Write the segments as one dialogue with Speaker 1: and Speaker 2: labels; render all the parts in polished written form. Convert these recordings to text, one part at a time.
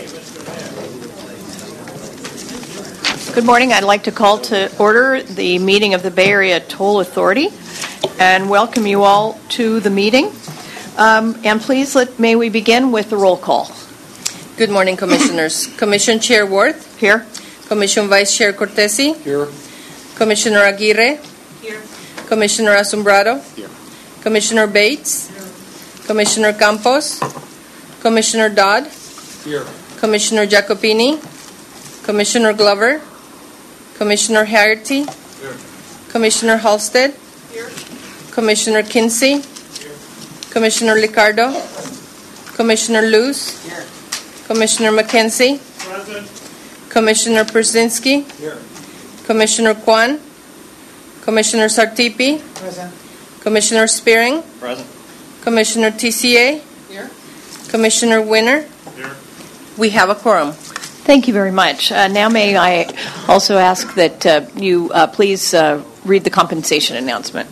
Speaker 1: Good morning. I'd like to call to order the meeting of the Bay Area Toll Authority and welcome you all to the meeting. And please, may we begin with the roll call.
Speaker 2: Good morning, Commissioners. Commission Chair Worth.
Speaker 1: Here.
Speaker 2: Commission Vice Chair Cortesi.
Speaker 3: Here.
Speaker 2: Commissioner Aguirre.
Speaker 1: Here.
Speaker 2: Commissioner Asombrado.
Speaker 3: Here.
Speaker 2: Commissioner Bates. Commissioner Campos. Commissioner Dodd.
Speaker 3: Here.
Speaker 2: Commissioner Jacopini. Commissioner Glover. Commissioner Haggerty.
Speaker 3: Here.
Speaker 2: Commissioner Halstead.
Speaker 1: Here.
Speaker 2: Commissioner Kinsey.
Speaker 3: Here.
Speaker 2: Commissioner Liccardo. Commissioner Luce.
Speaker 3: Here.
Speaker 2: Commissioner McKenzie.
Speaker 3: Present.
Speaker 2: Commissioner Persinski.
Speaker 3: Here.
Speaker 2: Commissioner Kwan. Commissioner Sartipi.
Speaker 1: Present.
Speaker 2: Commissioner Spearing.
Speaker 3: Present.
Speaker 2: Commissioner TCA.
Speaker 1: Here.
Speaker 2: Commissioner Winner.
Speaker 3: Here.
Speaker 2: We have a quorum.
Speaker 1: Thank you very much. Now may I also ask that you please read the compensation announcement.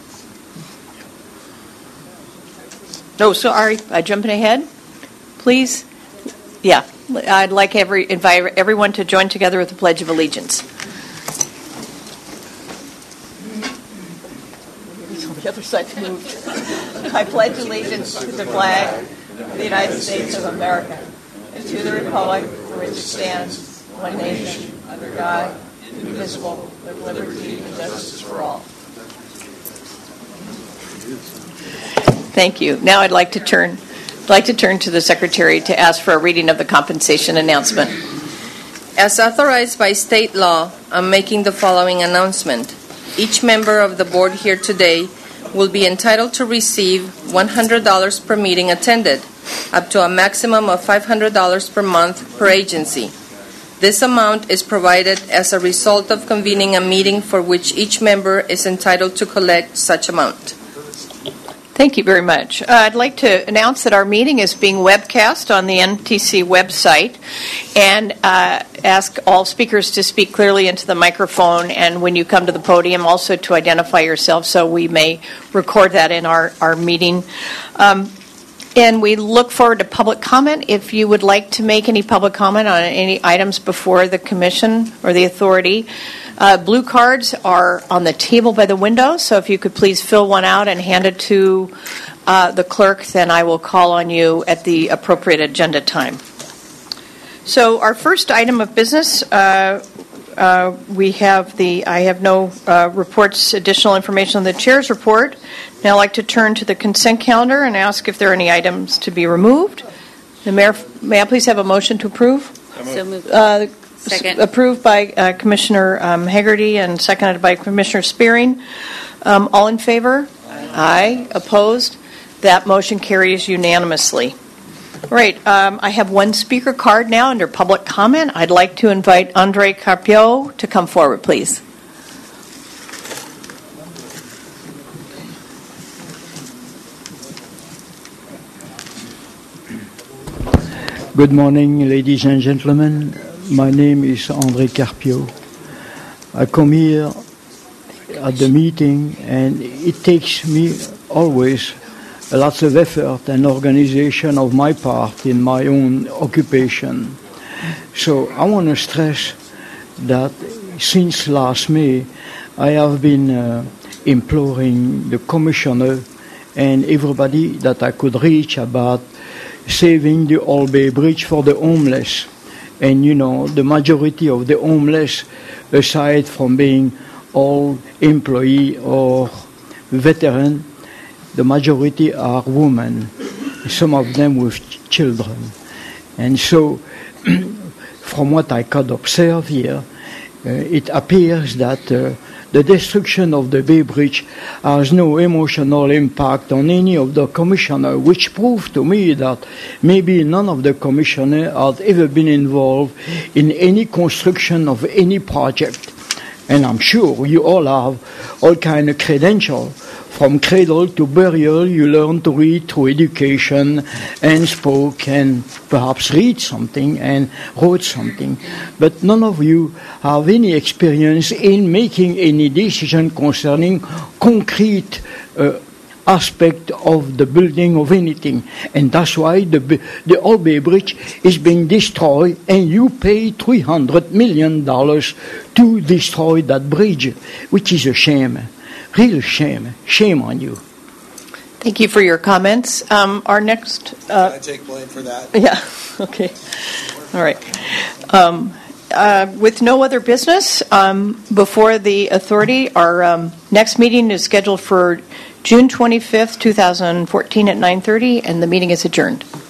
Speaker 1: No, sorry, jumping ahead. Please. Yeah, I'd like invite everyone to join together with the Pledge of Allegiance. The other side's moved. I pledge allegiance to the flag of the United States of America and to the republic for which it stands, one nation, under God, indivisible, with liberty and justice for all. Thank you. Now I'd like to turn to the Secretary to ask for a reading of the compensation announcement.
Speaker 2: As authorized by state law, I'm making the following announcement. Each member of the board here today will be entitled to receive $100 per meeting attended, up to a maximum of $500 per month per agency. This amount is provided as a result of convening a meeting for which each member is entitled to collect such amount.
Speaker 1: Thank you very much. I'd like to announce that our meeting is being webcast on the NTC website and ask all speakers to speak clearly into the microphone and when you come to the podium also to identify yourself so we may record that in our meeting. And we look forward to public comment. If you would like to make any public comment on any items before the Commission or the Authority, blue cards are on the table by the window, so if you could please fill one out and hand it to the clerk, then I will call on you at the appropriate agenda time. So our first item of business, I have no reports, additional information on the Chair's report. Now I'd like to turn to the consent calendar and ask if there are any items to be removed. The Mayor, may I please have a motion to approve?
Speaker 2: So moved.
Speaker 1: Second. Approved by Commissioner Haggerty and seconded by Commissioner Spearing. All in favor? Aye. Opposed? That motion carries unanimously. All right. I have one speaker card now under public comment. I'd like to invite Andre Carpio to come forward, please.
Speaker 4: Good morning, ladies and gentlemen. My name is Andre Carpio. I come here at the meeting, and it takes me always lots of effort and organization of my part in my own occupation. So I want to stress that since last May, I have been imploring the Commissioner and everybody that I could reach about saving the Old Bay Bridge for the homeless. And you know, the majority of the homeless, aside from being all employee or veteran, the majority are women, some of them with children. And so, from what I could observe here, it appears that the destruction of the Bay Bridge has no emotional impact on any of the commissioners, which proved to me that maybe none of the commissioners had ever been involved in any construction of any project. And I'm sure you all have all kind of credentials. From cradle to burial, you learn to read through education and spoke and perhaps read something and wrote something. But none of you have any experience in making any decision concerning concrete aspect of the building of anything. And that's why the Old Bay Bridge is being destroyed, and you pay $300 million to destroy that bridge, which is a shame. Real shame. Shame on you.
Speaker 1: Thank you for your comments. Our next...
Speaker 3: Can I take blame for that?
Speaker 1: Yeah, okay. All right. With no other business before the authority, our next meeting is scheduled for June 25th, 2014 at 9:30, and the meeting is adjourned.